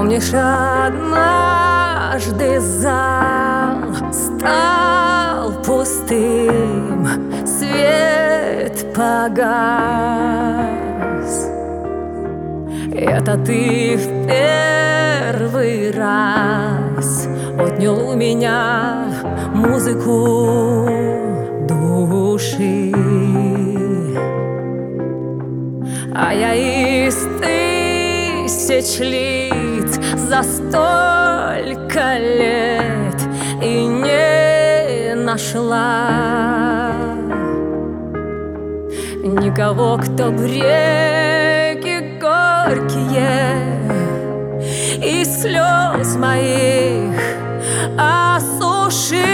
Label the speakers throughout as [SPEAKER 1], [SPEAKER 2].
[SPEAKER 1] Помнишь, однажды зал стал пустым, свет погас. Это ты в первый раз отнял у меня музыку души, а я из тысяч лиц за столько лет и не нашла никого, кто бреги горькие и слез моих осушил.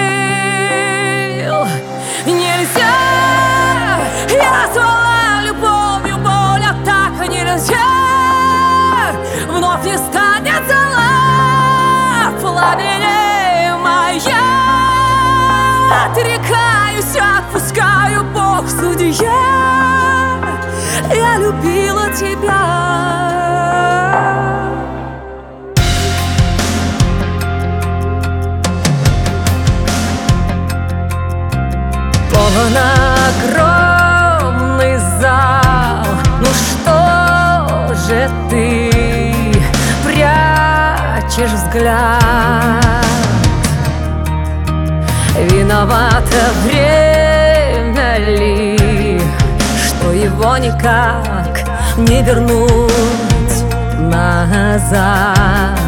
[SPEAKER 1] Нельзя, я звала любовью боль, а так нельзя. Вновь не станет зола в пламени моя. Отрекаюсь, отпускаю, Бог судья. Я любила тебя. Полон огромный зал. Ну что же ты прячешь взгляд? Виновато время ли, что его никак не вернуть назад?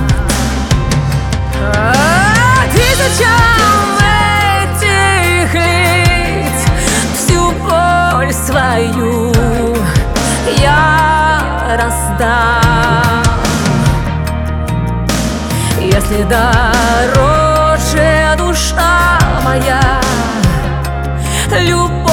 [SPEAKER 1] Тысячам этих лиц всю боль свою я раздам. Если дороже душа моя, любовь